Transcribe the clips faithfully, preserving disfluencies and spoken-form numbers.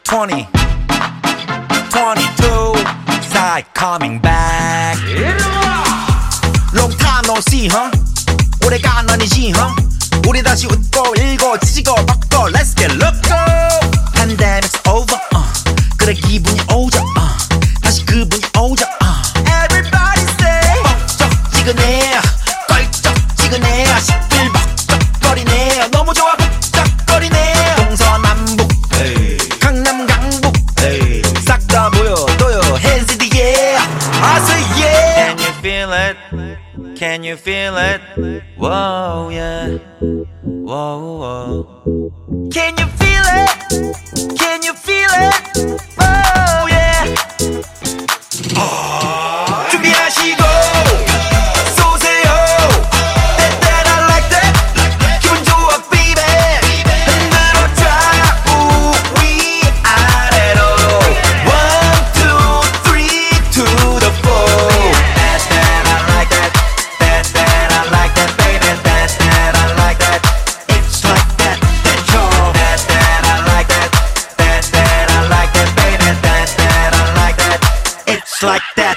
twenty, twenty-two side coming back. Long time no see, huh? 오래간 아니지, huh? 우리 다시 웃고 일고 지지고 뻗고 Let's get loco. Pandemic's over, uh. 그래 기분이 오죠, uh. 다시 그분이 오죠, uh. Everybody say 벅적지근해 껄쩍지근해 시끌벅적거리네 너무 좋아 북적거리네 동서남북 강남 강북 싹 다 보여줘요 Hands in the air I say yeah. Can you feel it? Can you feel it? Whoa yeah. Whoa whoa. Can you feel it? Can you feel it? Whoa yeah. Oh. 준비하시고 쏘세요. That that I like that. 기분 좋아 baby. 흔들어줘 우위 아래로. One two three to the four. That that I like that. That that I like that baby. That that I like that. It's like that. That's all. That that I like that. That that I like that baby. That that I like that. It's like that.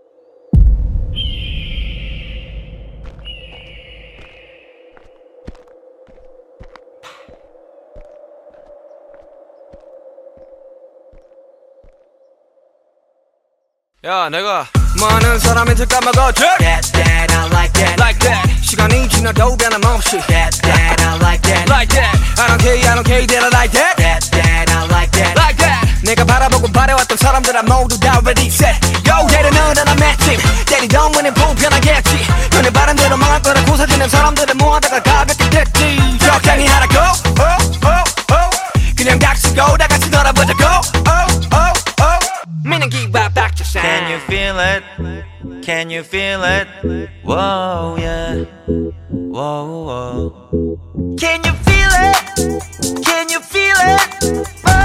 야 내가 많은 사람한테 까먹어줘 That that I like that. Like that 시간이 지나도 변함없이 That that I like that. Like that I don't care I don't care that I like that That that I like that. Like that 내가 바라보고 바래왔던 사람들아 모두 다 ready set Go 때리는 난 맷집 때리던 문은 불편하겠지 너네 바람대로 망할 거라 고사지는 사람들을 모아다가 가볍게 됐지 적당히 하라고 oh, oh, oh. 그냥 닥치고 다 같이 놀아보자고 oh, oh, oh. meaning give back back to sound Can you feel it? Can you feel it? Whoa yeah. Whoa whoa. Can you feel it? Can you feel it? Whoa.